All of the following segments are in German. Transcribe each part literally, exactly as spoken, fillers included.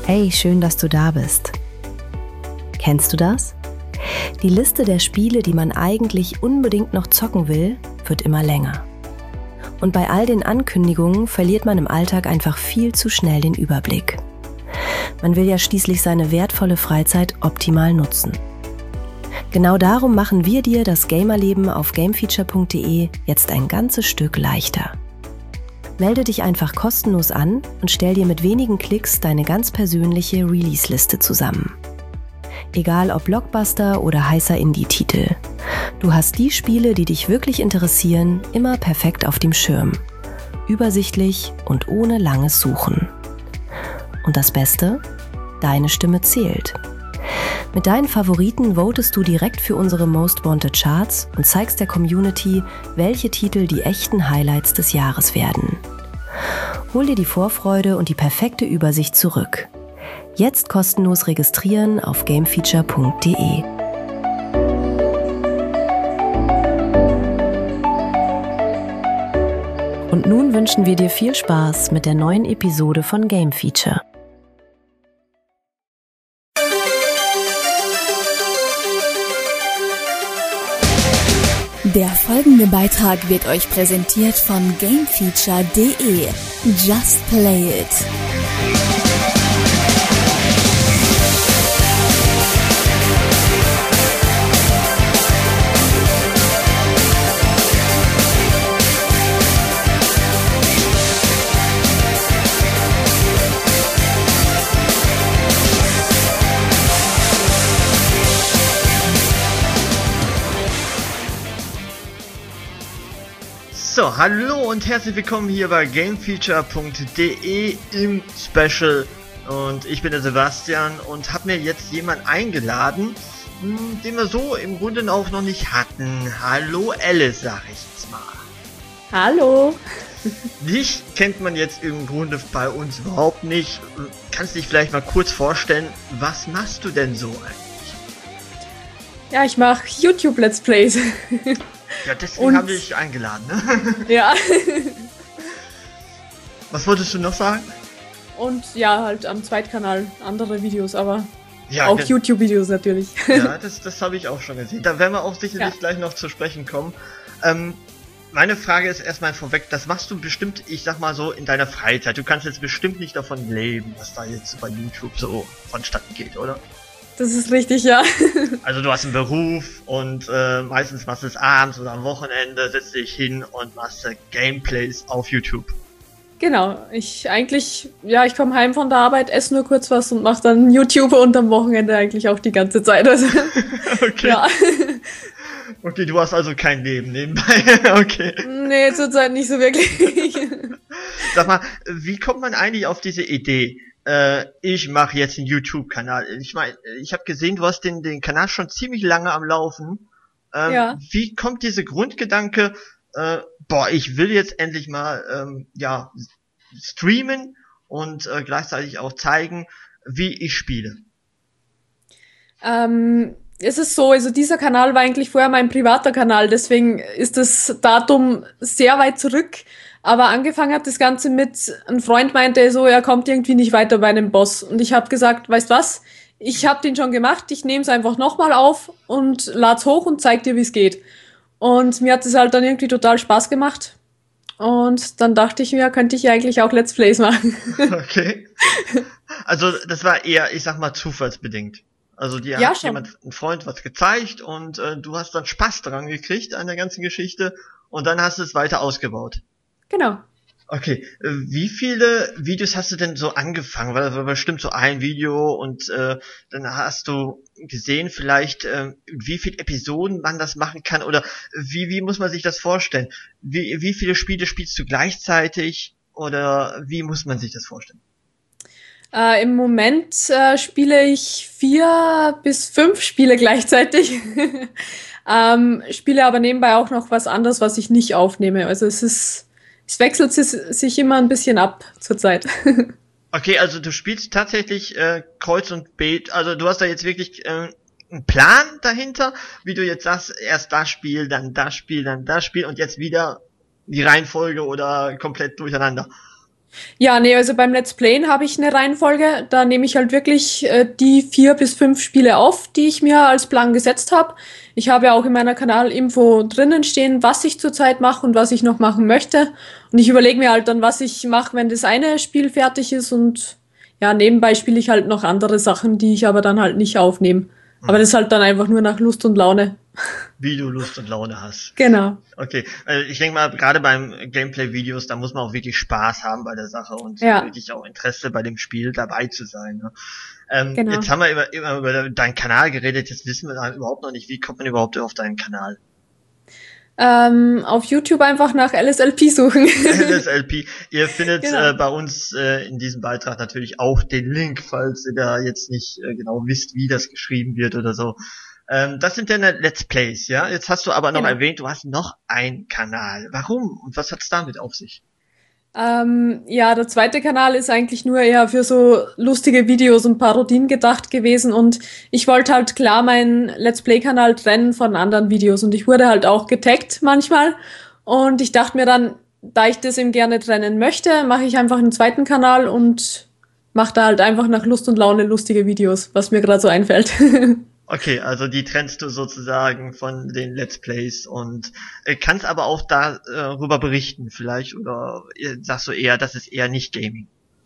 Hey, schön, dass du da bist. Kennst du das? Die Liste der Spiele, die man eigentlich unbedingt noch zocken will, wird immer länger. Und bei all den Ankündigungen verliert man im Alltag einfach viel zu schnell den Überblick. Man will ja schließlich seine wertvolle Freizeit optimal nutzen. Genau darum machen wir dir das Gamerleben auf gamefeature punkt de jetzt ein ganzes Stück leichter. Melde dich einfach kostenlos an und stell dir mit wenigen Klicks deine ganz persönliche Release-Liste zusammen. Egal ob Blockbuster oder heißer Indie-Titel. Du hast die Spiele, die dich wirklich interessieren, immer perfekt auf dem Schirm. Übersichtlich und ohne langes Suchen. Und das Beste? Deine Stimme zählt. Mit deinen Favoriten votest du direkt für unsere Most Wanted Charts und zeigst der Community, welche Titel die echten Highlights des Jahres werden. Hol dir die Vorfreude und die perfekte Übersicht zurück. Jetzt kostenlos registrieren auf gamefeature punkt de. Und nun wünschen wir dir viel Spaß mit der neuen Episode von Game Feature. Der folgende Beitrag wird euch präsentiert von gamefeature punkt de. Just play it! So, hallo und herzlich willkommen hier bei gamefeature punkt de im Special. Und ich bin der Sebastian und habe mir jetzt jemanden eingeladen, den wir so im Grunde auch noch nicht hatten. Hallo Alice, sag ich jetzt mal. Hallo. Dich kennt man jetzt im Grunde bei uns überhaupt nicht. Kannst dich vielleicht mal kurz vorstellen, was machst du denn so eigentlich? Ja, ich mache YouTube Let's Plays. Ja, deswegen habe ich dich eingeladen, ne? Ja. Was wolltest du noch sagen? Und ja, halt am Zweitkanal andere Videos, aber ja, auch YouTube-Videos natürlich. Ja, das, das habe ich auch schon gesehen. Da werden wir auch sicherlich ja. gleich noch zu sprechen kommen. Ähm, meine Frage ist erstmal vorweg, das machst du bestimmt, ich sag mal so, in deiner Freizeit. Du kannst jetzt bestimmt nicht davon leben, was da jetzt bei YouTube so vonstatten geht, oder? Das ist richtig, ja. Also du hast einen Beruf und äh, meistens machst du es abends oder am Wochenende, setzt dich hin und machst äh, Gameplays auf YouTube. Genau, ich eigentlich, ja, ich komme heim von der Arbeit, esse nur kurz was und mache dann YouTube und am Wochenende eigentlich auch die ganze Zeit. Also, okay. Ja. Okay, du hast also kein Leben nebenbei. Okay. Nee, zurzeit nicht so wirklich. Sag mal, wie kommt man eigentlich auf diese Idee? Äh, ich mache jetzt einen YouTube-Kanal. Ich meine, ich habe gesehen, du hast den, den Kanal schon ziemlich lange am Laufen. Ähm, ja. Wie kommt diese Grundgedanke, äh, boah, ich will jetzt endlich mal ähm, ja streamen und äh, gleichzeitig auch zeigen, wie ich spiele? Ähm, es ist so, also dieser Kanal war eigentlich vorher mein privater Kanal, deswegen ist das Datum sehr weit zurück. Aber angefangen hat das Ganze mit, ein Freund meinte so, er kommt irgendwie nicht weiter bei einem Boss. Und ich habe gesagt, weißt was, ich habe den schon gemacht, ich nehme es einfach nochmal auf und lad's hoch und zeig dir, wie es geht. Und mir hat es halt dann irgendwie total Spaß gemacht. Und dann dachte ich mir, könnte ich ja eigentlich auch Let's Plays machen. Okay. Also das war eher, ich sag mal, zufallsbedingt. Also dir ja, hat schon. jemand, ein Freund, was gezeigt und äh, du hast dann Spaß dran gekriegt an der ganzen Geschichte und dann hast du es weiter ausgebaut. Genau. Okay, wie viele Videos hast du denn so angefangen? Weil das war bestimmt so ein Video und äh, dann hast du gesehen vielleicht, äh, wie viele Episoden man das machen kann oder wie wie muss man sich das vorstellen? Wie wie viele Spiele spielst du gleichzeitig oder wie muss man sich das vorstellen? Äh, im Moment äh, spiele ich vier bis fünf Spiele gleichzeitig. ähm, spiele aber nebenbei auch noch was anderes, was ich nicht aufnehme. Also es ist Es wechselt sich immer ein bisschen ab zurzeit. Okay, also du spielst tatsächlich äh, Kreuz und Beet, also du hast da jetzt wirklich äh, einen Plan dahinter, wie du jetzt sagst, erst das Spiel, dann das Spiel, dann das Spiel und jetzt wieder die Reihenfolge oder komplett durcheinander. Ja, nee, also beim Let's Playen habe ich eine Reihenfolge. Da nehme ich halt wirklich äh, die vier bis fünf Spiele auf, die ich mir als Plan gesetzt habe. Ich habe ja auch in meiner Kanalinfo drinnen stehen, was ich zurzeit mache und was ich noch machen möchte. Und ich überlege mir halt dann, was ich mache, wenn das eine Spiel fertig ist. Und ja, nebenbei spiele ich halt noch andere Sachen, die ich aber dann halt nicht aufnehme. Aber das ist halt dann einfach nur nach Lust und Laune. Wie du Lust und Laune hast. Genau. Okay, also ich denke mal, gerade beim Gameplay-Videos, da muss man auch wirklich Spaß haben bei der Sache und Ja. wirklich auch Interesse bei dem Spiel dabei zu sein. Ne? Ähm, Genau. Jetzt haben wir immer, immer über deinen Kanal geredet, jetzt wissen wir dann überhaupt noch nicht, wie kommt man überhaupt auf deinen Kanal? Ähm, auf YouTube einfach nach L S L P suchen. L S L P. Ihr findet Genau. äh, bei uns äh, in diesem Beitrag natürlich auch den Link, falls ihr da jetzt nicht äh, genau wisst, wie das geschrieben wird oder so. Ähm, das sind deine Let's Plays, ja? Jetzt hast du aber noch Genau. erwähnt, du hast noch einen Kanal. Warum? Und was hat's damit auf sich? Ähm, ja, der zweite Kanal ist eigentlich nur eher für so lustige Videos und Parodien gedacht gewesen und ich wollte halt klar meinen Let's Play-Kanal trennen von anderen Videos und ich wurde halt auch getaggt manchmal und ich dachte mir dann, da ich das eben gerne trennen möchte, mache ich einfach einen zweiten Kanal und mache da halt einfach nach Lust und Laune lustige Videos, was mir gerade so einfällt. Okay, also die trennst du sozusagen von den Let's Plays und äh, kannst aber auch darüber äh, berichten vielleicht oder äh, sagst du eher, das ist eher nicht Gaming?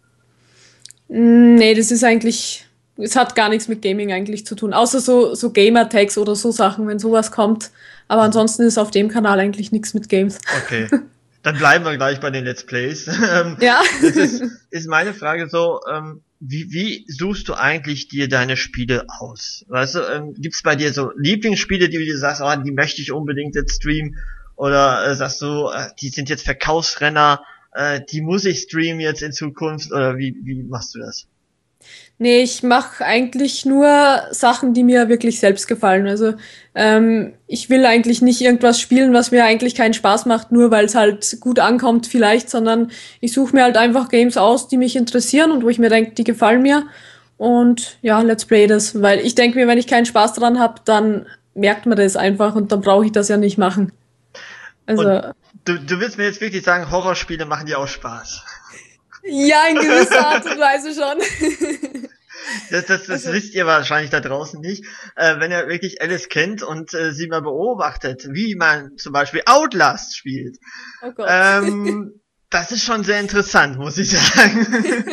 Mm, Nee, das ist eigentlich, es hat gar nichts mit Gaming eigentlich zu tun, außer so, so Gamer-Tags oder so Sachen, wenn sowas kommt. Aber ansonsten ist auf dem Kanal eigentlich nichts mit Games. Okay, dann bleiben wir gleich bei den Let's Plays. Ähm, Ja. Das ist, ist meine Frage so, ähm, wie, wie suchst du eigentlich dir deine Spiele aus? Weißt du, ähm, gibt's bei dir so Lieblingsspiele, die du dir sagst, oh, die möchte ich unbedingt jetzt streamen? Oder äh, sagst du, äh, die sind jetzt Verkaufsrenner, äh, die muss ich streamen jetzt in Zukunft? Oder wie, wie machst du das? Nee, ich mache eigentlich nur Sachen, die mir wirklich selbst gefallen. Also ähm, ich will eigentlich nicht irgendwas spielen, was mir eigentlich keinen Spaß macht, nur weil es halt gut ankommt vielleicht, sondern ich suche mir halt einfach Games aus, die mich interessieren und wo ich mir denke, die gefallen mir. Und ja, let's play das. Weil ich denke mir, wenn ich keinen Spaß dran habe, dann merkt man das einfach und dann brauche ich das ja nicht machen. Also Und du, du willst mir jetzt wirklich sagen, Horrorspiele machen dir auch Spaß? ja, in gewisser Art und Weise schon. Das, das, das Also- wisst ihr wahrscheinlich da draußen nicht. Äh, wenn ihr wirklich Alice kennt und äh, sie mal beobachtet, wie man zum Beispiel Outlast spielt, Oh Gott. ähm, das ist schon sehr interessant, muss ich sagen.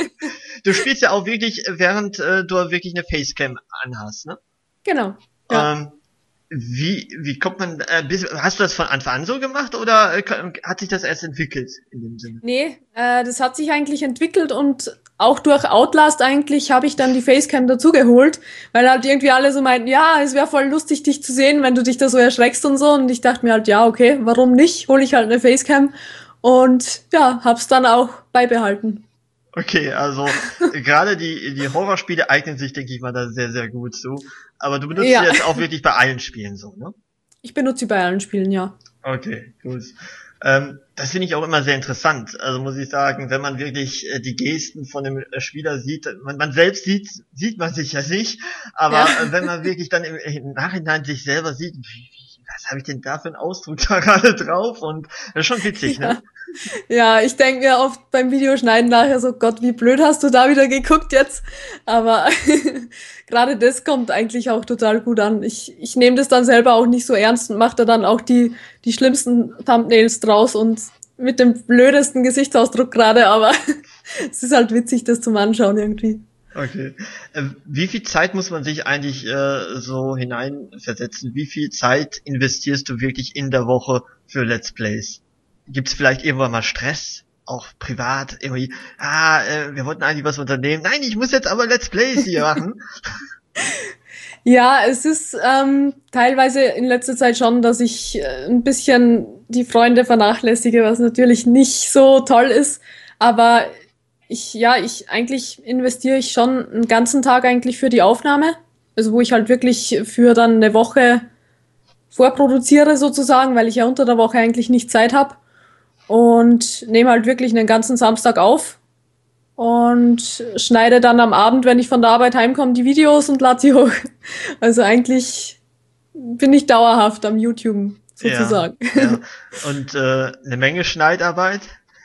Du spielst ja auch wirklich, während äh, du wirklich eine Facecam anhast, ne? Genau. Ja. Ähm, wie, wie kommt man, äh, bis, hast du das von Anfang an so gemacht oder äh, hat sich das erst entwickelt in dem Sinne? Nee, äh, das hat sich eigentlich entwickelt und auch durch Outlast eigentlich habe ich dann die Facecam dazugeholt, weil halt irgendwie alle so meinten, ja, es wäre voll lustig, dich zu sehen, wenn du dich da so erschreckst und so. Und ich dachte mir halt, ja, okay, warum nicht? Hole ich halt eine Facecam und ja, hab's dann auch beibehalten. Okay, also gerade die die Horrorspiele eignen sich, denke ich mal, da sehr, sehr gut zu. Aber du benutzt Ja. sie jetzt auch wirklich bei allen Spielen so, ne? Ich benutze sie bei allen Spielen, ja. Okay, gut. Ähm, das finde ich auch immer sehr interessant. Also muss ich sagen, wenn man wirklich äh, die Gesten von dem äh, Spieler sieht, man, man selbst sieht, sieht man sich ja nicht, aber Ja. äh, wenn man wirklich dann im, im Nachhinein sich selber sieht, wie, wie, was habe ich denn da für einen Ausdruck da gerade drauf? Und das ist schon witzig, ne? Ja, ich denke mir oft beim Videoschneiden nachher so, Gott, wie blöd hast du da wieder geguckt jetzt? Aber gerade das kommt eigentlich auch total gut an. Ich, ich nehme das dann selber auch nicht so ernst und mache da dann auch die, die schlimmsten Thumbnails draus und mit dem blödesten Gesichtsausdruck gerade, aber es ist halt witzig, das zum Anschauen irgendwie. Okay. Äh, wie viel Zeit muss man sich eigentlich äh, so hineinversetzen? Wie viel Zeit investierst du wirklich in der Woche für Let's Plays? Gibt's vielleicht irgendwann mal Stress? Auch privat? Irgendwie, ah, äh, wir wollten eigentlich was unternehmen. Nein, ich muss jetzt aber Let's Plays hier machen. Ja, es ist ähm, teilweise in letzter Zeit schon, dass ich äh, ein bisschen die Freunde vernachlässige, was natürlich nicht so toll ist. Aber ich, ja, ich eigentlich investiere ich schon einen ganzen Tag eigentlich für die Aufnahme. Also wo ich halt wirklich für dann eine Woche vorproduziere sozusagen, weil ich ja unter der Woche eigentlich nicht Zeit habe. Und nehme halt wirklich einen ganzen Samstag auf. Und schneide dann am Abend, wenn ich von der Arbeit heimkomme, die Videos und lade sie hoch. Also eigentlich bin ich dauerhaft am YouTube sozusagen. Ja, ja. Und äh, eine Menge Schneidarbeit.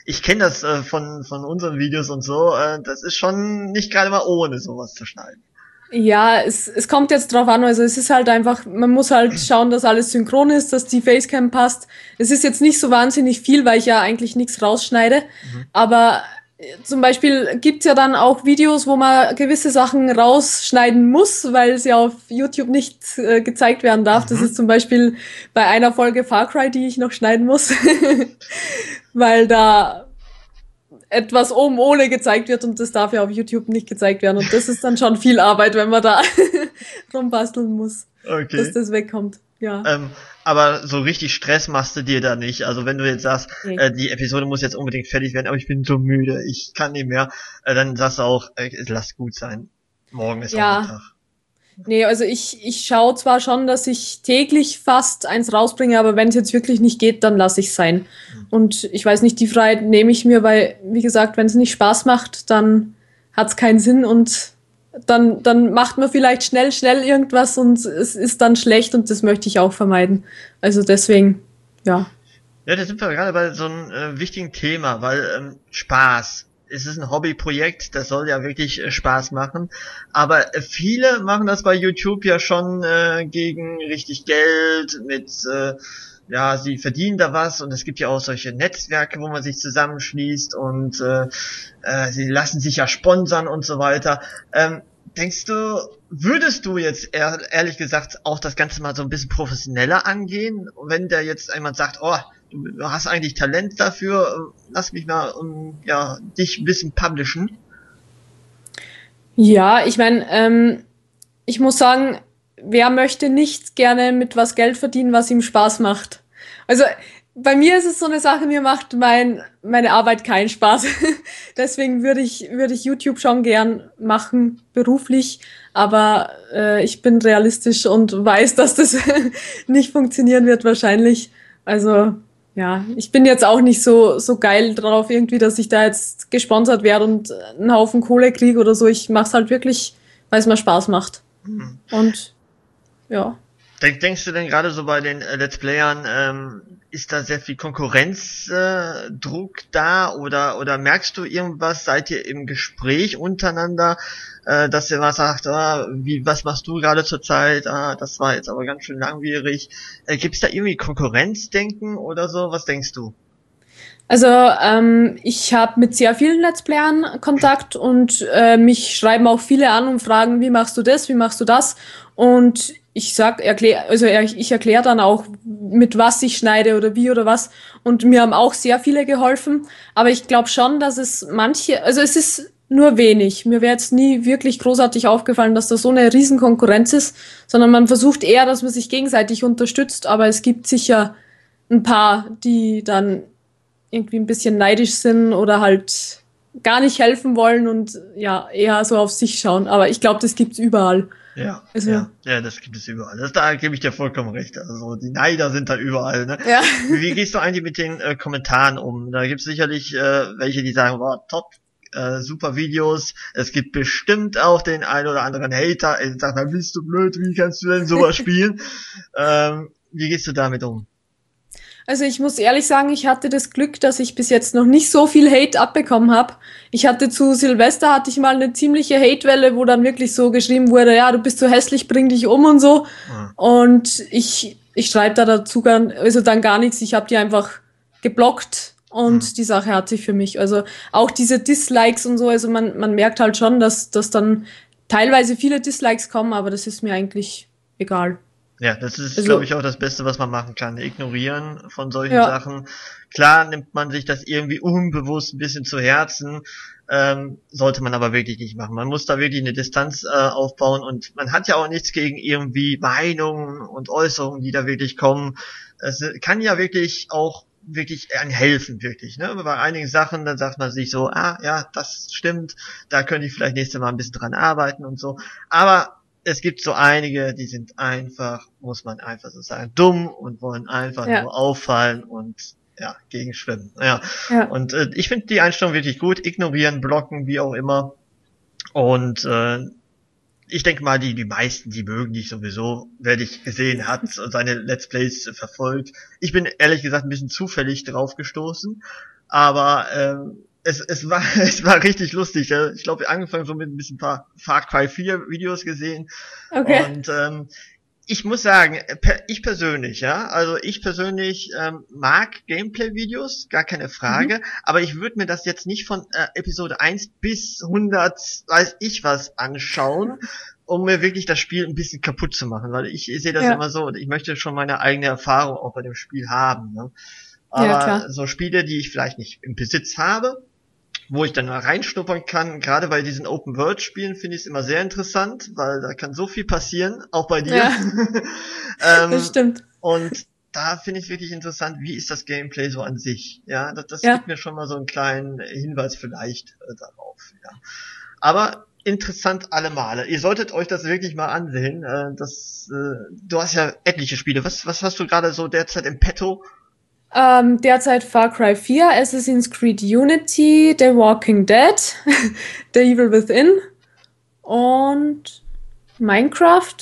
ich kenne das äh, von von unseren Videos und so, äh, das ist schon nicht gerade mal ohne sowas zu schneiden. Ja, es, es kommt jetzt drauf an, also es ist halt einfach, man muss halt schauen, dass alles synchron ist, dass die Facecam passt. Es ist jetzt nicht so wahnsinnig viel, weil ich ja eigentlich nichts rausschneide, mhm. aber zum Beispiel gibt's ja dann auch Videos, wo man gewisse Sachen rausschneiden muss, weil sie auf YouTube nicht äh, gezeigt werden darf. Mhm. Das ist zum Beispiel bei einer Folge Far Cry, die ich noch schneiden muss, weil da etwas oben ohne gezeigt wird und das darf ja auf YouTube nicht gezeigt werden. Und das ist dann schon viel Arbeit, wenn man da rumbasteln muss, okay. dass das wegkommt. Ja. Ähm, aber so richtig Stress machst du dir da nicht. Also wenn du jetzt sagst, okay. äh, die Episode muss jetzt unbedingt fertig werden, aber ich bin so müde, ich kann nicht mehr, äh, dann sagst du auch, äh, lass gut sein. Morgen ist ja. auch ein Tag. Nee, also ich ich schaue zwar schon, dass ich täglich fast eins rausbringe, aber wenn es jetzt wirklich nicht geht, dann lasse ich es sein. Mhm. Und ich weiß nicht, die Freiheit nehme ich mir, weil, wie gesagt, wenn es nicht Spaß macht, dann hat es keinen Sinn und dann dann macht man vielleicht schnell, schnell irgendwas und es ist dann schlecht und das möchte ich auch vermeiden. Also deswegen, ja. Ja, da sind wir gerade bei so einem äh, wichtigen Thema, weil ähm, Spaß. Es ist ein Hobbyprojekt, das soll ja wirklich äh, Spaß machen, aber äh, viele machen das bei YouTube ja schon äh, gegen richtig Geld, mit, äh, ja, sie verdienen da was und es gibt ja auch solche Netzwerke, wo man sich zusammenschließt und äh, äh, sie lassen sich ja sponsern und so weiter. Ähm, denkst du, würdest du jetzt ehr, ehrlich gesagt auch das Ganze mal so ein bisschen professioneller angehen, wenn da jetzt jemand sagt, oh, du hast eigentlich Talent dafür, lass mich mal um, ja, dich ein bisschen publishen? Ja, ich meine, ähm, ich muss sagen, wer möchte nicht gerne mit was Geld verdienen, was ihm Spaß macht? Also bei mir ist es so eine Sache, mir macht mein meine Arbeit keinen Spaß. Deswegen würde ich würde ich YouTube schon gern machen, beruflich, aber äh, ich bin realistisch und weiß, dass das nicht funktionieren wird wahrscheinlich. Also ja, ich bin jetzt auch nicht so so geil drauf irgendwie, dass ich da jetzt gesponsert werde und einen Haufen Kohle kriege oder so. Ich mach's halt wirklich, weil es mir Spaß macht. Mhm. Und ja. Denk, denkst du denn gerade so bei den äh, Let's Playern, ähm, ist da sehr viel Konkurrenzdruck äh, Druck da oder oder merkst du irgendwas, seid ihr im Gespräch untereinander, äh, dass ihr was sagt, ah, wie, was machst du gerade zur Zeit, ah, das war jetzt aber ganz schön langwierig. Äh, gibt's da irgendwie Konkurrenzdenken oder so? Was denkst du? Also ähm, ich habe mit sehr vielen Let's Playern Kontakt und äh, mich schreiben auch viele an und fragen, wie machst du das, wie machst du das? Und ich sag, erklär, also ich erkläre dann auch, mit was ich schneide oder wie oder was. Und mir haben auch sehr viele geholfen. Aber ich glaube schon, dass es manche, also es ist nur wenig. Mir wäre jetzt nie wirklich großartig aufgefallen, dass da so eine riesen Konkurrenz ist, sondern man versucht eher, dass man sich gegenseitig unterstützt. Aber es gibt sicher ein paar, die dann irgendwie ein bisschen neidisch sind oder halt gar nicht helfen wollen und ja, eher so auf sich schauen. Aber ich glaube, das gibt's überall. Ja, also, ja, ja, das gibt es überall. Das, da gebe ich dir vollkommen recht. Also die Neider sind da überall. Ne? Ja. Wie, wie gehst du eigentlich mit den äh, Kommentaren um? Da gibt es sicherlich äh, welche, die sagen, wow, top, äh, super Videos. Es gibt bestimmt auch den einen oder anderen Hater, der sagt, na, bist du blöd, wie kannst du denn sowas spielen? ähm, wie gehst du damit um? Also ich muss ehrlich sagen, ich hatte das Glück, dass ich bis jetzt noch nicht so viel Hate abbekommen habe. Ich hatte zu Silvester, hatte ich mal eine ziemliche Hatewelle, wo dann wirklich so geschrieben wurde, ja, du bist so hässlich, bring dich um und so. Ja. Und ich ich schreibe da dazu gar, also dann gar nichts. Ich habe die einfach geblockt und ja. die Sache hat sich für mich. Also auch diese Dislikes und so, also man man merkt halt schon, dass dass dann teilweise viele Dislikes kommen, aber das ist mir eigentlich egal. Ja, das ist, also, glaube ich, auch das Beste, was man machen kann. Ignorieren von solchen ja. Sachen. Klar nimmt man sich das irgendwie unbewusst ein bisschen zu Herzen, ähm, sollte man aber wirklich nicht machen. Man muss da wirklich eine Distanz äh, aufbauen und man hat ja auch nichts gegen irgendwie Meinungen und Äußerungen, die da wirklich kommen. Es kann ja wirklich auch wirklich ein helfen, wirklich, ne? Bei einigen Sachen, dann sagt man sich so, ah, ja, das stimmt, da könnte ich vielleicht nächstes Mal ein bisschen dran arbeiten und so. Aber es gibt so einige, die sind einfach, muss man einfach so sagen, dumm und wollen einfach ja. nur auffallen und ja, gegen schwimmen. Ja. ja. Und äh, ich finde die Einstellung wirklich gut. Ignorieren, blocken, wie auch immer. Und äh, ich denke mal, die die meisten, die mögen dich sowieso, wer dich gesehen hat und seine Let's Plays verfolgt. Ich bin ehrlich gesagt ein bisschen zufällig drauf gestoßen. Aber ähm, es, es war es war richtig lustig. Ja? Ich glaube, wir angefangen so mit ein bisschen paar Far Cry vier Videos gesehen. Okay. Und ähm, ich muss sagen, per, ich persönlich, ja, also ich persönlich ähm, mag Gameplay-Videos, gar keine Frage, mhm. aber ich würde mir das jetzt nicht von äh, Episode eins bis hundert, weiß ich was, anschauen, um mir wirklich das Spiel ein bisschen kaputt zu machen, weil ich, ich sehe das ja. immer so, ich möchte schon meine eigene Erfahrung auch bei dem Spiel haben. Ne? Aber ja, klar. So Spiele, die ich vielleicht nicht im Besitz habe, wo ich dann mal reinschnuppern kann, gerade bei diesen Open-World-Spielen finde ich es immer sehr interessant, weil da kann so viel passieren, auch bei dir. Ja, ähm, das stimmt. Und da finde ich es wirklich interessant, wie ist das Gameplay so an sich. Ja, das, das ja. gibt mir schon mal so einen kleinen Hinweis vielleicht äh, darauf. Ja. Aber interessant alle Male. Ihr solltet euch das wirklich mal ansehen. Äh, das, äh, du hast ja etliche Spiele. Was, was hast du gerade so derzeit im Petto? Ähm, derzeit Far Cry vier, Assassin's Creed Unity, The Walking Dead, The Evil Within und Minecraft.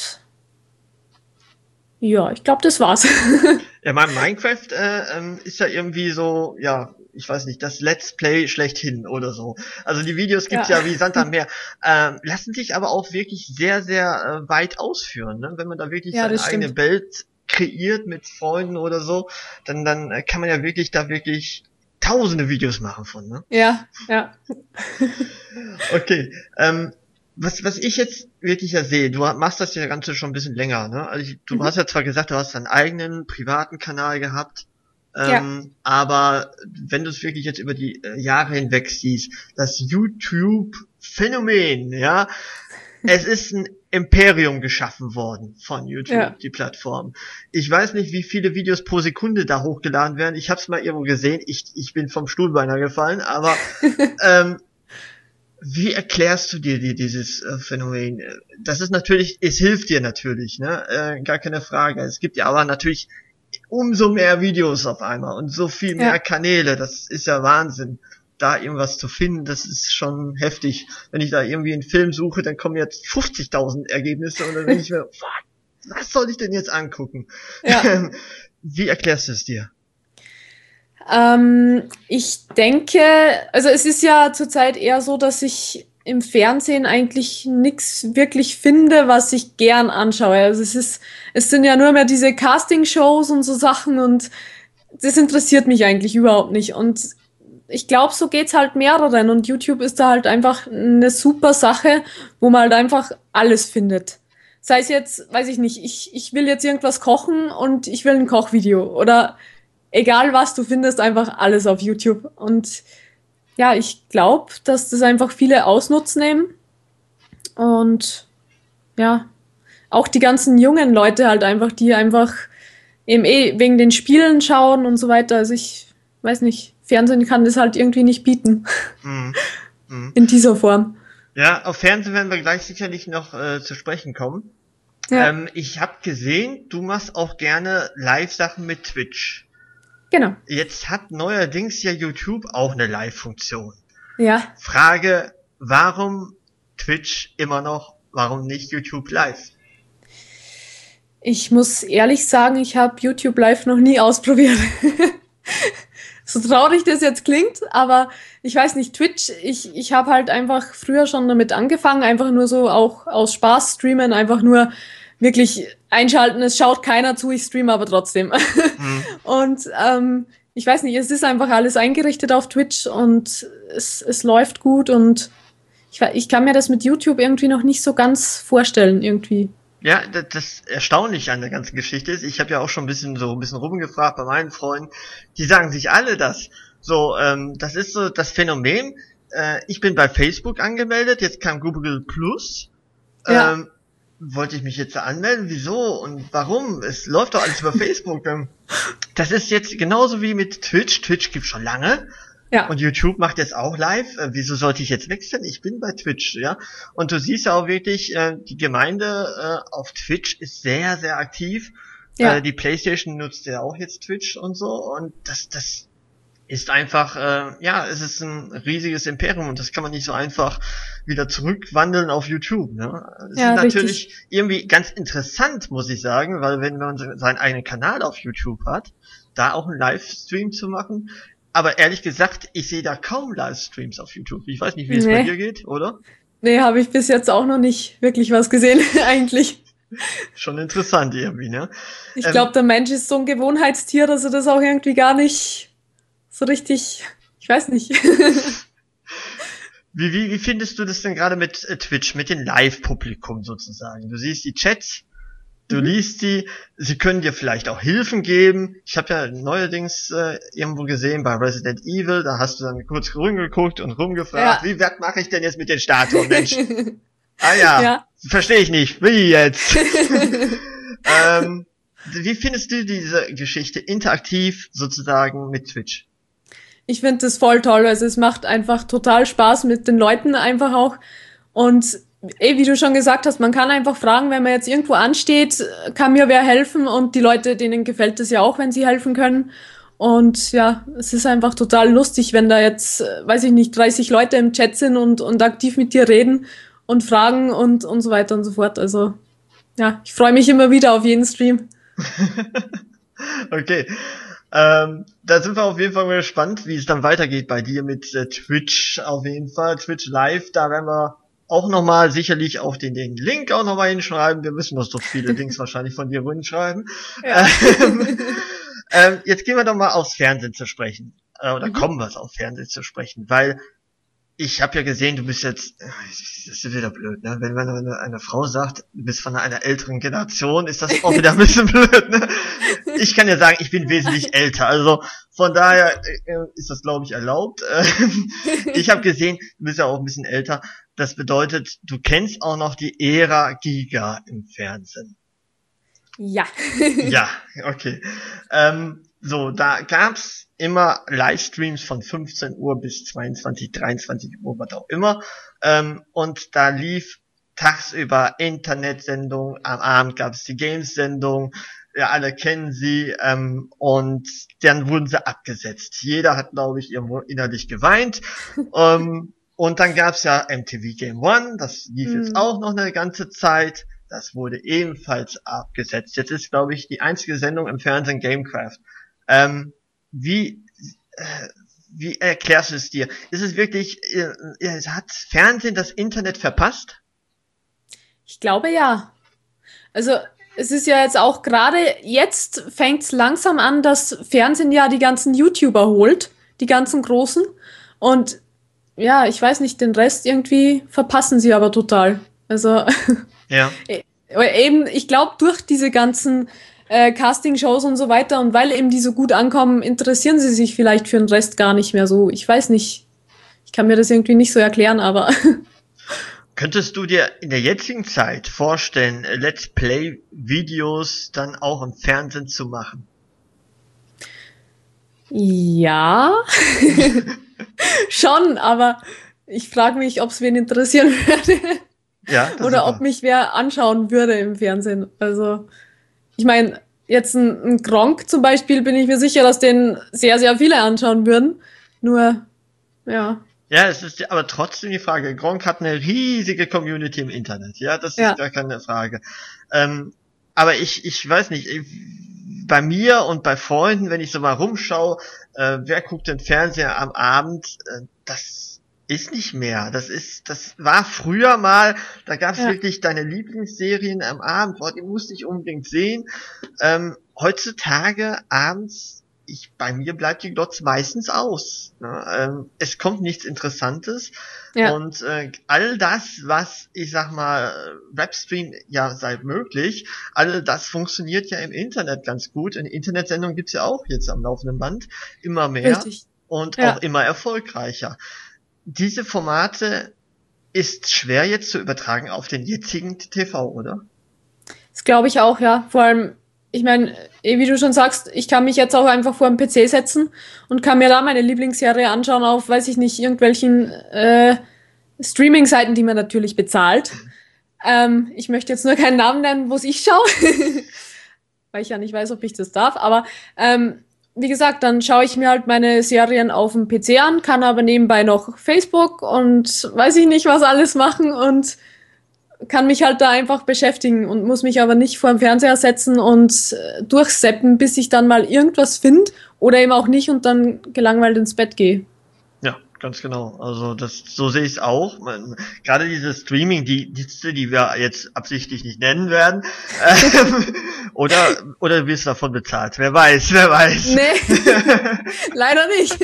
Ja, ich glaube, das war's. Ja, mein Minecraft äh, ähm, ist ja irgendwie so, ja, ich weiß nicht, das Let's Play schlechthin oder so. Also die Videos gibt's ja, ja wie Sand am Meer. Ähm, lassen sich aber auch wirklich sehr, sehr äh, weit ausführen, ne? Wenn man da wirklich ja, seine eigene stimmt. Welt kreiert mit Freunden oder so, dann dann kann man ja wirklich da wirklich tausende Videos machen von, ne? Ja, ja. Okay, ähm, was was ich jetzt wirklich ja sehe, du machst das ja Ganze schon ein bisschen länger, ne? Also ich, du mhm. hast ja zwar gesagt, du hast deinen eigenen privaten Kanal gehabt, ähm, ja. aber wenn du es wirklich jetzt über die äh, Jahre hinweg siehst, das YouTube-Phänomen, ja, es ist ein Imperium geschaffen worden von YouTube, ja. die Plattform. Ich weiß nicht, wie viele Videos pro Sekunde da hochgeladen werden. Ich habe es mal irgendwo gesehen. Ich ich bin vom Stuhl beinahe gefallen. Aber ähm, wie erklärst du dir, dir dieses äh, Phänomen? Das ist natürlich, es hilft dir natürlich, ne? Äh, gar keine Frage. Es gibt ja aber natürlich umso mehr Videos auf einmal und so viel mehr ja. Kanäle. Das ist ja Wahnsinn. Da irgendwas zu finden, das ist schon heftig. Wenn ich da irgendwie einen Film suche, dann kommen jetzt fünfzigtausend Ergebnisse und dann denke ich mir, was soll ich denn jetzt angucken? Ja. Wie erklärst du es dir? Ähm, ich denke, also es ist ja zurzeit eher so, dass ich im Fernsehen eigentlich nichts wirklich finde, was ich gern anschaue. Also es ist, es sind ja nur mehr diese Castingshows und so Sachen und das interessiert mich eigentlich überhaupt nicht. Und ich glaube, so geht's halt mehreren und YouTube ist da halt einfach eine super Sache, wo man halt einfach alles findet. Sei es jetzt, weiß ich nicht, ich, ich will jetzt irgendwas kochen und ich will ein Kochvideo oder egal was, du findest einfach alles auf YouTube. Und ja, ich glaube, dass das einfach viele ausnutzen nehmen und ja, auch die ganzen jungen Leute halt einfach, die einfach eben eh wegen den Spielen schauen und so weiter. Also ich weiß nicht, Fernsehen kann das halt irgendwie nicht bieten. Mm, mm. In dieser Form. Ja, auf Fernsehen werden wir gleich sicherlich noch äh, zu sprechen kommen. Ja. Ähm, ich habe gesehen, du machst auch gerne Live-Sachen mit Twitch. Genau. Jetzt hat neuerdings ja YouTube auch eine Live-Funktion. Ja. Frage, warum Twitch immer noch, warum nicht YouTube Live? Ich muss ehrlich sagen, ich habe YouTube Live noch nie ausprobiert. So traurig das jetzt klingt, aber ich weiß nicht, Twitch, ich ich habe halt einfach früher schon damit angefangen, einfach nur so auch aus Spaß streamen, einfach nur wirklich einschalten, es schaut keiner zu, ich streame aber trotzdem. Mhm. Und ähm, ich weiß nicht, es ist einfach alles eingerichtet auf Twitch und es es läuft gut und ich, ich kann mir das mit YouTube irgendwie noch nicht so ganz vorstellen, irgendwie. Ja, das, das Erstaunliche an der ganzen Geschichte ist, ich habe ja auch schon ein bisschen so ein bisschen rumgefragt bei meinen Freunden, die sagen sich alle das. So, ähm, das ist so das Phänomen. Äh, ich bin bei Facebook angemeldet, jetzt kam Google Plus. Ja. Ähm, wollte ich mich jetzt da anmelden? Wieso und warum? Es läuft doch alles über Facebook. Das ist jetzt genauso wie mit Twitch. Twitch gibt's schon lange. Ja. Und YouTube macht jetzt auch live. Äh, wieso sollte ich jetzt wechseln? Ich bin bei Twitch, ja. Und du siehst ja auch wirklich, äh, die Gemeinde äh, auf Twitch ist sehr, sehr aktiv. Ja. Äh, die PlayStation nutzt ja auch jetzt Twitch und so. Und das, das ist einfach, äh, ja, es ist ein riesiges Imperium und das kann man nicht so einfach wieder zurückwandeln auf YouTube. Ne? Es ja, ist natürlich richtig. Irgendwie ganz interessant, muss ich sagen, weil wenn man seinen eigenen Kanal auf YouTube hat, da auch einen Livestream zu machen, aber ehrlich gesagt, ich sehe da kaum Livestreams auf YouTube. Ich weiß nicht, wie es Nee. bei dir geht, oder? Nee, habe ich bis jetzt auch noch nicht wirklich was gesehen, eigentlich. Schon interessant irgendwie, ne? Ich Ähm, glaube, der Mensch ist so ein Gewohnheitstier, dass er das auch irgendwie gar nicht so richtig, ich weiß nicht. Wie, wie, wie findest du das denn gerade mit äh, Twitch, mit dem Live-Publikum sozusagen? Du siehst die Chats, du Mhm. liest die, sie können dir vielleicht auch Hilfen geben. Ich habe ja neuerdings äh, irgendwo gesehen bei Resident Evil, da hast du dann kurz rumgeguckt und rumgefragt, Ja. wie was mache ich denn jetzt mit den Statuen, Mensch? Ah ja, Ja. verstehe ich nicht, wie jetzt? ähm, wie findest du diese Geschichte interaktiv sozusagen mit Twitch? Ich finde das voll toll. Also es macht einfach total Spaß mit den Leuten einfach auch. Und eh, wie du schon gesagt hast, man kann einfach fragen, wenn man jetzt irgendwo ansteht, kann mir wer helfen? Und die Leute, denen gefällt es ja auch, wenn sie helfen können. Und ja, es ist einfach total lustig, wenn da jetzt, äh, weiß ich nicht, dreißig Leute im Chat sind und, und aktiv mit dir reden und fragen und, und so weiter und so fort. Also ja, ich freue mich immer wieder auf jeden Stream. Okay. Ähm, da sind wir auf jeden Fall mal gespannt, wie es dann weitergeht bei dir mit äh, Twitch auf jeden Fall. Twitch Live, da werden wir auch nochmal sicherlich auf den, den Link auch nochmal hinschreiben. Wir müssen uns doch viele Links wahrscheinlich von dir hinschreiben. Ja. Ähm, ähm, jetzt gehen wir doch mal aufs Fernsehen zu sprechen. Äh, oder Mhm. kommen wir aufs Fernsehen zu sprechen, weil ich habe ja gesehen, du bist jetzt, äh, das ist wieder blöd, ne? Wenn man eine, eine Frau sagt, du bist von einer älteren Generation, ist das auch wieder ein bisschen blöd, ne? Ich kann ja sagen, ich bin wesentlich älter, also von daher äh, ist das, glaube ich, erlaubt. Ähm, ich habe gesehen, du bist ja auch ein bisschen älter. Das bedeutet, du kennst auch noch die Ära Giga im Fernsehen. Ja. Ja, okay. Ähm, so, da gab's immer Livestreams von fünfzehn Uhr bis zweiundzwanzig, dreiundzwanzig Uhr, was auch immer. Ähm, und da lief tagsüber Internetsendung, am Abend gab's die Games-Sendung, ja, alle kennen sie, ähm, und dann wurden sie abgesetzt. Jeder hat, glaube ich, irgendwo innerlich geweint. ähm, und dann gab's ja M T V Game One, das lief Mhm. jetzt auch noch eine ganze Zeit. Das wurde ebenfalls abgesetzt. Jetzt ist, glaube ich, die einzige Sendung im Fernsehen Gamecraft. Ähm, wie, äh, wie erklärst du es dir? Ist es wirklich, äh, äh, hat Fernsehen das Internet verpasst? Ich glaube ja. Also es ist ja jetzt auch gerade, jetzt fängt es langsam an, dass Fernsehen ja die ganzen YouTuber holt, die ganzen Großen. Und ja, ich weiß nicht, den Rest irgendwie verpassen sie aber total. Also Ja. eben, ich glaube, durch diese ganzen äh, Casting-Shows und so weiter und weil eben die so gut ankommen, interessieren sie sich vielleicht für den Rest gar nicht mehr so. Ich weiß nicht. Ich kann mir das irgendwie nicht so erklären, aber Könntest du dir in der jetzigen Zeit vorstellen, äh, Let's Play-Videos dann auch im Fernsehen zu machen? ja, schon, aber ich frage mich, ob es wen interessieren würde Ja, das oder ist ob mich wer anschauen würde im Fernsehen. Also, ich meine, jetzt ein, ein Gronkh zum Beispiel, bin ich mir sicher, dass den sehr, sehr viele anschauen würden. Nur, ja, Ja, es ist aber trotzdem die Frage. Gronkh hat eine riesige Community im Internet. Ja, das ist Ja. gar keine Frage. Ähm, aber ich, ich weiß nicht, ich, bei mir und bei Freunden, wenn ich so mal rumschaue, äh, wer guckt den Fernseher am Abend, äh, das ist nicht mehr. Das ist, das war früher mal, da gab es Ja. wirklich deine Lieblingsserien am Abend, boah, die musste ich unbedingt sehen. Ähm, heutzutage abends, ich, bei mir bleibt die Glotz meistens aus. Ne? Ähm, es kommt nichts Interessantes. ja, Und äh, all das, was, ich sag mal, Webstream ja sei möglich, all das funktioniert ja im Internet ganz gut. Eine Internetsendung gibt's ja auch jetzt am laufenden Band, immer mehr richtig. und Ja. auch immer erfolgreicher. Diese Formate ist schwer jetzt zu übertragen auf den jetzigen T V, oder? Das glaube ich auch, ja. Vor allem, ich meine, eh, wie du schon sagst, ich kann mich jetzt auch einfach vor den P C setzen und kann mir da meine Lieblingsserie anschauen auf, weiß ich nicht, irgendwelchen äh, Streaming-Seiten, die man natürlich bezahlt. Ähm, ich möchte jetzt nur keinen Namen nennen, wo ich schaue, weil ich ja nicht weiß, ob ich das darf. Aber ähm, wie gesagt, dann schaue ich mir halt meine Serien auf dem P C an, kann aber nebenbei noch Facebook und weiß ich nicht, was alles machen und kann mich halt da einfach beschäftigen und muss mich aber nicht vor dem Fernseher setzen und äh, durchseppen, bis ich dann mal irgendwas finde oder eben auch nicht und dann gelangweilt ins Bett gehe. Ja, ganz genau. Also das, so sehe ich es auch. Man, gerade diese Streaming-Dienste, die wir jetzt absichtlich nicht nennen werden, ähm, oder oder du wirst davon bezahlt. Wer weiß, wer weiß. Nee, leider nicht.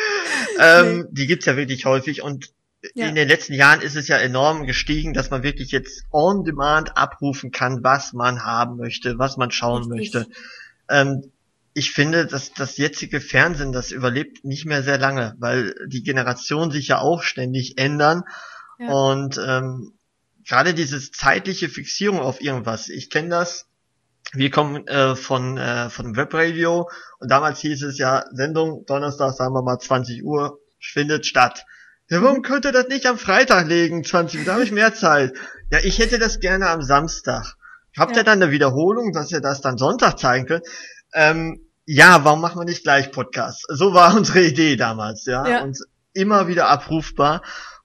ähm, Nee. Die gibt's ja wirklich häufig und Ja. in den letzten Jahren ist es ja enorm gestiegen, dass man wirklich jetzt on demand abrufen kann, was man haben möchte, was man schauen Richtig. möchte. Ähm, ich finde, dass das jetzige Fernsehen, das überlebt nicht mehr sehr lange, weil die Generationen sich ja auch ständig ändern. Ja. Und ähm, gerade diese zeitliche Fixierung auf irgendwas, ich kenne das. Wir kommen äh, von äh, von Webradio und damals hieß es ja, Sendung Donnerstag, sagen wir mal zwanzig Uhr, findet statt. Ja, warum könnt ihr das nicht am Freitag legen, zwanzig Uhr, da habe ich mehr Zeit. Ja, ich hätte das gerne am Samstag. Habt Ja. ihr dann eine Wiederholung, dass ihr das dann Sonntag zeigen könnt? Ähm, ja, warum machen wir nicht gleich Podcast? So war unsere Idee damals, ja, Ja. und immer wieder abrufbar.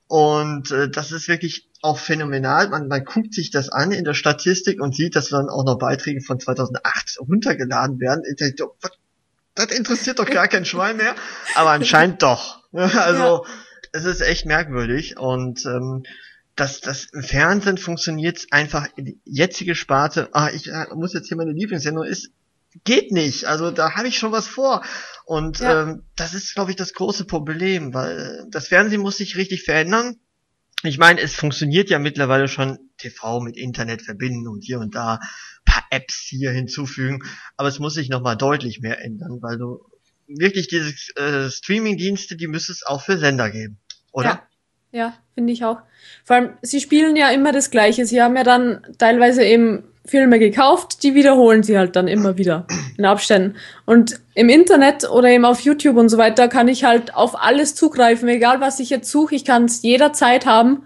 Und äh, das ist wirklich auch phänomenal. Man, man guckt sich das an in der Statistik und sieht, dass dann auch noch Beiträge von zweitausendacht runtergeladen werden. Ich denke, was, das interessiert doch gar kein Schwein mehr. Aber anscheinend doch. Also, es ist echt merkwürdig. Und ähm, das, das im Fernsehen funktioniert einfach in die jetzige Sparte. Ah, ich äh, muss jetzt hier meine Lieblingssendung ist. Geht nicht. Also da habe ich schon was vor. Und Ja. ähm, das ist, glaube ich, das große Problem, weil das Fernsehen muss sich richtig verändern. Ich meine, es funktioniert ja mittlerweile schon T V mit Internet verbinden und hier und da paar Apps hier hinzufügen, aber es muss sich nochmal deutlich mehr ändern, weil du wirklich diese äh, Streaming-Dienste, die müsste es auch für Sender geben, oder? Ja, ja, finde ich auch. Vor allem, sie spielen ja immer das Gleiche. Sie haben ja dann teilweise eben Filme gekauft, die wiederholen sie halt dann immer wieder in Abständen. Und im Internet oder eben auf YouTube und so weiter kann ich halt auf alles zugreifen, egal was ich jetzt suche. Ich kann es jederzeit haben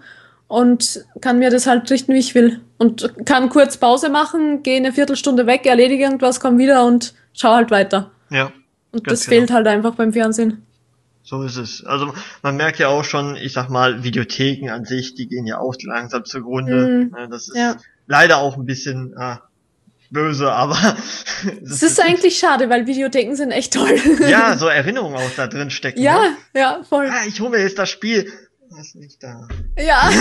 und kann mir das halt richten, wie ich will. Und kann kurz Pause machen, gehe eine Viertelstunde weg, erledige irgendwas, komm wieder und schau halt weiter. Ja, Und ganz das genau. fehlt halt einfach beim Fernsehen. So ist es. Also man merkt ja auch schon, ich sag mal, Videotheken an sich, die gehen ja auch langsam zugrunde. Mm, Ja, das ist ja. leider auch ein bisschen ah, böse, aber Das ist eigentlich schade, weil Videotheken sind echt toll. ja, so Erinnerungen auch da drin stecken. Ja, Ne? ja, voll. Ah, ich hole mir jetzt das Spiel. Was nicht da. Ja,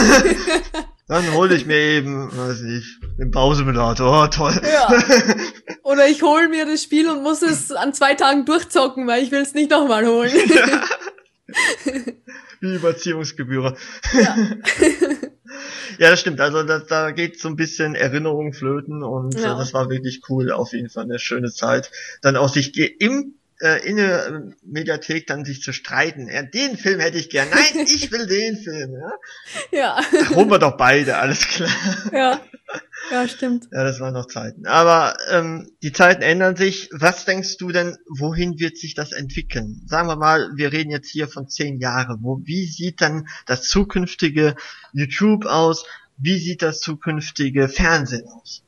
Dann hole ich mir eben, weiß nicht, den Pausemulator. Oh, toll. ja. Oder ich hole mir das Spiel und muss es an zwei Tagen durchzocken, weil ich will es nicht nochmal holen. Wie Überziehungsgebühr. Ja. Ja, das stimmt. Also da, da geht so ein bisschen Erinnerung flöten und Ja. äh, das war wirklich cool. Auf jeden Fall eine schöne Zeit. Dann auch sich ge- im äh, in der äh, Mediathek dann sich zu streiten. Ja, den Film hätte ich gern. Nein, ich will den Film. Ja? Ja, Da holen wir doch beide, alles klar. ja, ja, stimmt. Ja, das waren noch Zeiten. Aber ähm, die Zeiten ändern sich. Was denkst du denn, wohin wird sich das entwickeln? Sagen wir mal, wir reden jetzt hier von zehn Jahren. Wo, wie sieht dann das zukünftige YouTube aus? Wie sieht das zukünftige Fernsehen aus?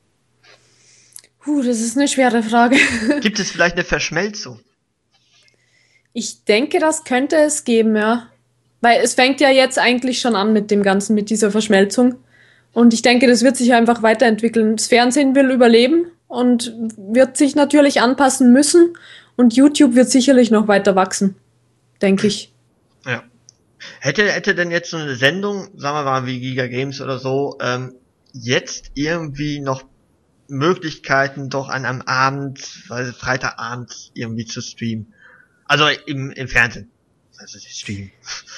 Puh, das ist eine schwere Frage. Gibt es vielleicht eine Verschmelzung? Ich denke, das könnte es geben, ja. Weil es fängt ja jetzt eigentlich schon an mit dem Ganzen, mit dieser Verschmelzung. Und ich denke, das wird sich einfach weiterentwickeln. Das Fernsehen will überleben und wird sich natürlich anpassen müssen. Und YouTube wird sicherlich noch weiter wachsen, denke ich. Ja. Hätte, hätte denn jetzt so eine Sendung, sagen wir mal wie Giga Games oder so, ähm, jetzt irgendwie noch Möglichkeiten, doch an einem Abend, weil Freitagabend irgendwie zu streamen? Also im, im Fernsehen. Also streamen.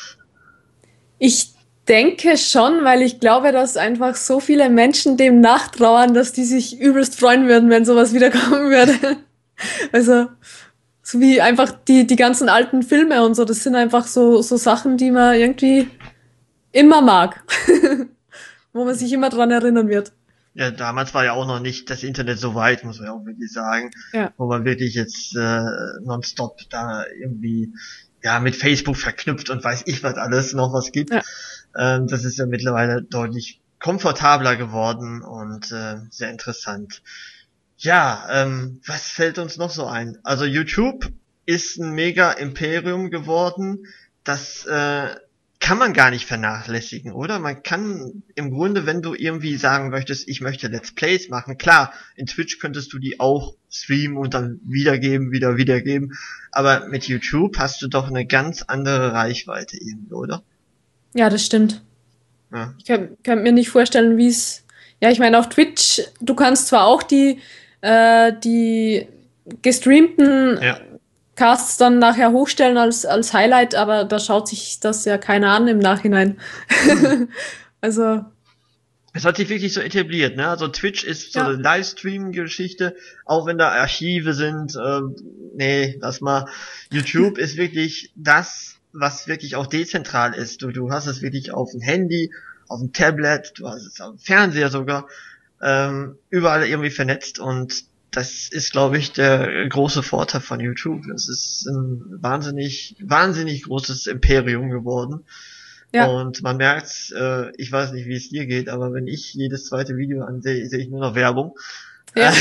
Ich denke schon, weil ich glaube, dass einfach so viele Menschen dem nachtrauern, dass die sich übelst freuen würden, wenn sowas wiederkommen würde. Also, so wie einfach die, die ganzen alten Filme und so, das sind einfach so, so Sachen, die man irgendwie immer mag. Wo man sich immer dran erinnern wird. Ja, damals war ja auch noch nicht das Internet so weit, muss man ja auch wirklich sagen. Ja. Wo man wirklich jetzt äh, nonstop da irgendwie ja mit Facebook verknüpft und weiß ich was alles noch was gibt. Ja. Ähm, das ist ja mittlerweile deutlich komfortabler geworden und äh, sehr interessant. Ja, ähm, was fällt uns noch so ein? Also YouTube ist ein mega Imperium geworden, das äh, kann man gar nicht vernachlässigen, oder? Man kann im Grunde, wenn du irgendwie sagen möchtest, ich möchte Let's Plays machen, klar, in Twitch könntest du die auch streamen und dann wiedergeben, wieder wiedergeben, aber mit YouTube hast du doch eine ganz andere Reichweite irgendwie, oder? Ja, das stimmt. Ja. Ich könnte könnt mir nicht vorstellen, wie es... Ja, ich meine, auf Twitch, du kannst zwar auch die, äh, die gestreamten Ja. Casts dann nachher hochstellen als, als Highlight, aber da schaut sich das ja keiner an im Nachhinein. Also, Es hat sich wirklich so etabliert, ne? Also Twitch ist so Ja. eine Livestream-Geschichte, auch wenn da Archive sind, ähm, nee, lass mal. YouTube ist wirklich das, was wirklich auch dezentral ist. Du, du hast es wirklich auf dem Handy, auf dem Tablet, du hast es auf dem Fernseher sogar, ähm, überall irgendwie vernetzt, und das ist, glaube ich, der große Vorteil von YouTube. Es ist ein wahnsinnig, wahnsinnig großes Imperium geworden. ja. Und man merkt, äh, ich weiß nicht, wie es dir geht, aber wenn ich jedes zweite Video ansehe, sehe ich nur noch Werbung. Ja.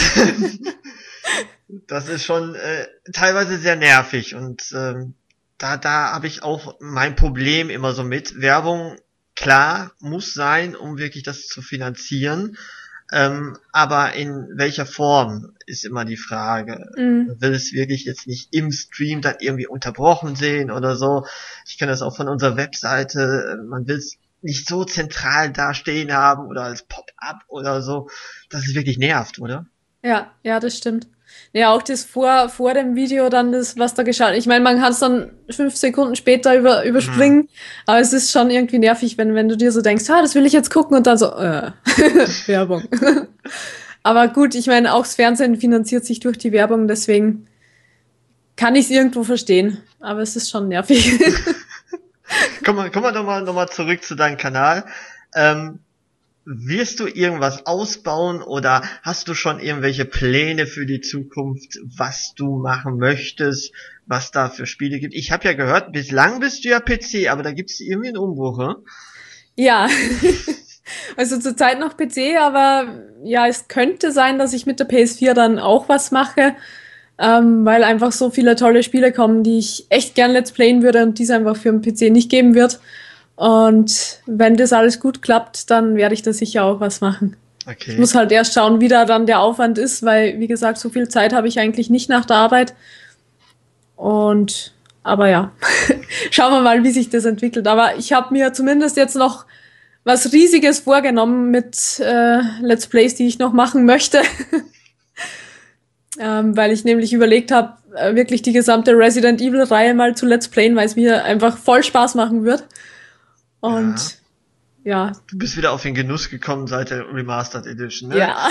Das ist schon äh, teilweise sehr nervig, und ähm, da da habe ich auch mein Problem immer so mit. Werbung, klar, muss sein, um wirklich das zu finanzieren, ähm, aber in welcher Form ist immer die Frage. Mhm. Man will es wirklich jetzt nicht im Stream dann irgendwie unterbrochen sehen oder so. Ich kenne das auch von unserer Webseite. Man will es nicht so zentral dastehen haben oder als Pop-up oder so, dass es wirklich nervt, oder? Ja, ja, das stimmt. Ja, auch das vor, vor dem Video dann, das, was da geschaut. Ich meine, man kann es dann fünf Sekunden später über, überspringen, aber es ist schon irgendwie nervig, wenn, wenn du dir so denkst, ah, das will ich jetzt gucken, und dann so, äh, Werbung. Aber gut, ich meine, auch das Fernsehen finanziert sich durch die Werbung, deswegen kann ich es irgendwo verstehen, aber es ist schon nervig. Komm mal, komm mal doch mal, noch mal zurück zu deinem Kanal. Ähm, Wirst du irgendwas ausbauen oder hast du schon irgendwelche Pläne für die Zukunft, was du machen möchtest, was da für Spiele gibt? Ich habe ja gehört, bislang bist du ja P C, aber da gibt es irgendwie einen Umbruch, ne? Ja, also zurzeit noch P C, aber ja, es könnte sein, dass ich mit der P S vier dann auch was mache, ähm, weil einfach so viele tolle Spiele kommen, die ich echt gern Let's Playen würde und die es einfach für den P C nicht geben wird. Und wenn das alles gut klappt, dann werde ich da sicher auch was machen. Okay. Ich muss halt erst schauen, wie da dann der Aufwand ist, weil, wie gesagt, so viel Zeit habe ich eigentlich nicht nach der Arbeit. Und, aber ja, schauen wir mal, wie sich das entwickelt. Aber ich habe mir zumindest jetzt noch was Riesiges vorgenommen mit äh, Let's Plays, die ich noch machen möchte. ähm, weil ich nämlich überlegt habe, äh, wirklich die gesamte Resident Evil-Reihe mal zu Let's Playen, weil es mir einfach voll Spaß machen wird. Und ja. Du bist wieder auf den Genuss gekommen seit der Remastered Edition, ne? Ja.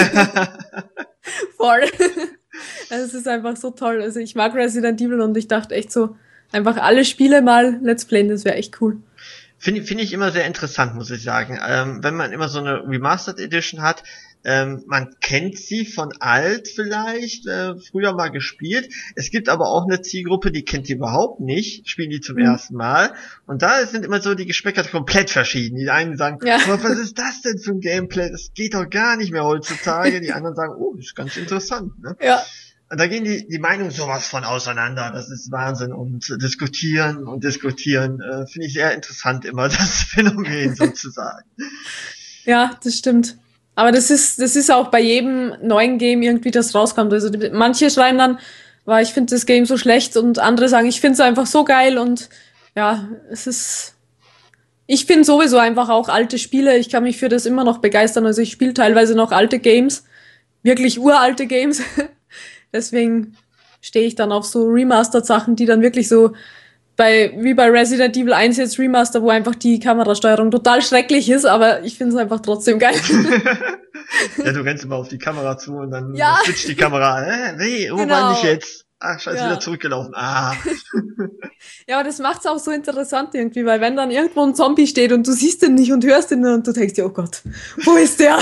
Voll. Es ist einfach so toll. Also ich mag Resident Evil und ich dachte echt so, einfach alle Spiele mal Let's Playen, das wäre echt cool. Finde finde ich immer sehr interessant, muss ich sagen. Ähm, wenn man immer so eine Remastered Edition hat, ähm, man kennt sie von alt vielleicht, äh, früher mal gespielt. Es gibt aber auch eine Zielgruppe, die kennt die überhaupt nicht, spielen die zum Mhm. ersten Mal. Und da sind immer so die Geschmäcker komplett verschieden. Die einen sagen, Ja. aber was ist das denn für ein Gameplay? Das geht doch gar nicht mehr heutzutage. Die anderen sagen, oh, das ist ganz interessant, ne? Ja. Und da gehen die, die Meinungen sowas von auseinander. Das ist Wahnsinn. Und äh, diskutieren und diskutieren, äh, finde ich sehr interessant immer, das Phänomen sozusagen. Ja, das stimmt. Aber das ist, das ist auch bei jedem neuen Game irgendwie, das rauskommt. Also die, manche schreiben dann, weil ich finde das Game so schlecht, und andere sagen, ich finde es einfach so geil, und ja, es ist, ich finde sowieso einfach auch alte Spiele, ich kann mich für das immer noch begeistern. Also ich spiele teilweise noch alte Games, wirklich uralte Games. Deswegen stehe ich dann auf so Remastered-Sachen, die dann wirklich so bei, wie bei Resident Evil eins jetzt Remaster, wo einfach die Kamerasteuerung total schrecklich ist, aber ich finde es einfach trotzdem geil. Ja, du rennst immer auf die Kamera zu und dann Ja. switcht die Kamera. Äh, nee, wo Genau. war ich jetzt? Ach, scheiße, Ja. wieder zurückgelaufen. Ah. Ja, aber das macht's auch so interessant irgendwie, weil wenn dann irgendwo ein Zombie steht und du siehst ihn nicht und hörst ihn und du denkst dir, oh Gott, wo ist der?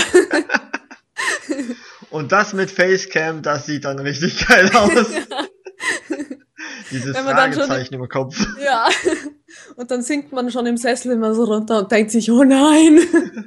Und das mit Facecam, das sieht dann richtig geil aus. Dieses Wenn man dann schon- Fragezeichen im Kopf. Ja. Und dann sinkt man schon im Sessel immer so runter und denkt sich, oh nein.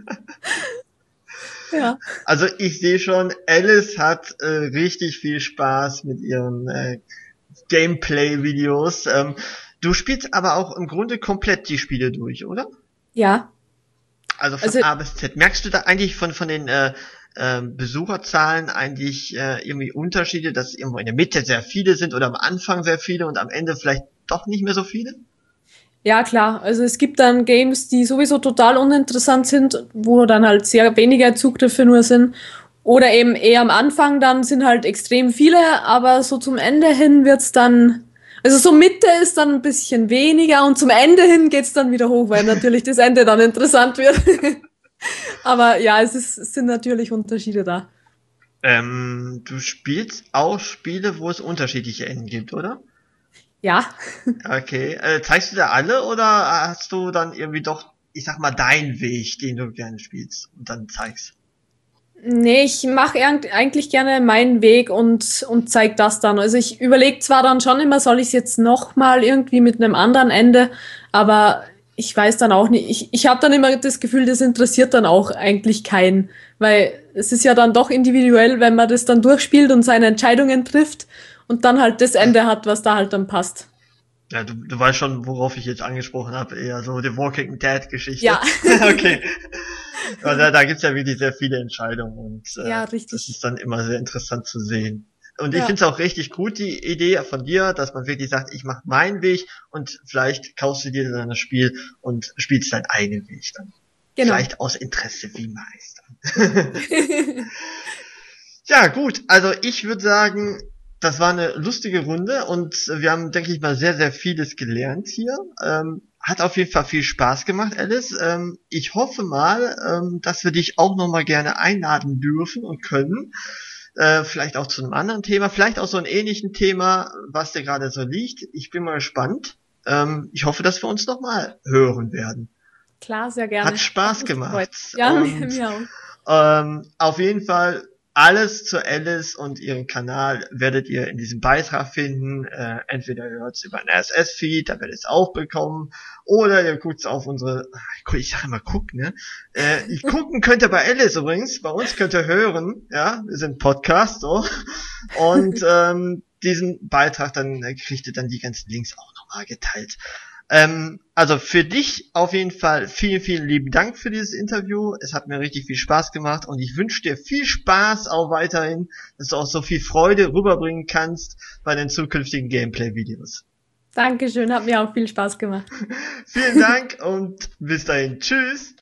Ja. Also ich sehe schon, Alice hat äh, richtig viel Spaß mit ihren äh, Gameplay-Videos. Ähm, Du spielst aber auch im Grunde komplett die Spiele durch, oder? Ja. Also von also, A bis Z. Merkst du da eigentlich von von den äh, äh, Besucherzahlen eigentlich äh, irgendwie Unterschiede, dass irgendwo in der Mitte sehr viele sind oder am Anfang sehr viele und am Ende vielleicht doch nicht mehr so viele? Ja, klar. Also es gibt dann Games, die sowieso total uninteressant sind, wo dann halt sehr wenige Zugriffe nur sind. Oder eben eher am Anfang, dann sind halt extrem viele, aber so zum Ende hin wird's dann, also so Mitte ist dann ein bisschen weniger und zum Ende hin geht's dann wieder hoch, weil natürlich das Ende dann interessant wird. Aber ja, es, ist, es sind natürlich Unterschiede da. Ähm, du spielst auch Spiele, wo es unterschiedliche Enden gibt, oder? Ja. Okay. Äh, zeigst du da alle oder hast du dann irgendwie doch, ich sag mal, deinen Weg, den du gerne spielst und dann zeigst? Nee, ich mache eigentlich gerne meinen Weg und, und zeig das dann. Also ich überlege zwar dann schon immer, soll ich es jetzt nochmal irgendwie mit einem anderen Ende, aber ich weiß dann auch nicht. Ich, ich habe dann immer das Gefühl, das interessiert dann auch eigentlich keinen, weil es ist ja dann doch individuell, wenn man das dann durchspielt und seine Entscheidungen trifft und dann halt das Ende hat, was da halt dann passt. Ja, du, du weißt schon, worauf ich jetzt angesprochen habe, eher so die Walking Dead Geschichte. Ja. Okay. Also da, da gibt's ja wirklich sehr viele Entscheidungen und äh, ja, richtig. Das ist dann immer sehr interessant zu sehen. Und ich ja. finde es auch richtig gut, die Idee von dir, dass man wirklich sagt, ich mache meinen Weg und vielleicht kaufst du dir dann das Spiel und spielst deinen eigenen Weg dann. Genau. Vielleicht aus Interesse wie meist. Ja, gut, also ich würde sagen, das war eine lustige Runde und wir haben, denke ich mal, sehr, sehr vieles gelernt hier. Ähm, hat auf jeden Fall viel Spaß gemacht, Alice. Ähm, ich hoffe mal, ähm, dass wir dich auch nochmal gerne einladen dürfen und können. Äh, vielleicht auch zu einem anderen Thema, vielleicht auch so einem ähnlichen Thema, was dir gerade so liegt. Ich bin mal gespannt. Ähm, ich hoffe, dass wir uns nochmal hören werden. Klar, sehr gerne. Hat Spaß gemacht. Ja, und, mir auch. Ähm, auf jeden Fall alles zu Alice und ihren Kanal werdet ihr in diesem Beitrag finden. Äh, entweder ihr hört es über einen R S S-Feed, da werdet ihr es auch bekommen, oder ihr guckt auf unsere, ich sag immer guck, ne? Äh, gucken könnt ihr bei Alice übrigens, bei uns könnt ihr hören, ja, wir sind Podcast, so. Und ähm, diesen Beitrag, dann kriegt ihr dann die ganzen Links auch nochmal geteilt. Ähm, also für dich auf jeden Fall vielen, vielen lieben Dank für dieses Interview. Es hat mir richtig viel Spaß gemacht und ich wünsche dir viel Spaß auch weiterhin, dass du auch so viel Freude rüberbringen kannst bei den zukünftigen Gameplay-Videos. Dankeschön, hat mir auch viel Spaß gemacht. Vielen Dank und bis dahin. Tschüss.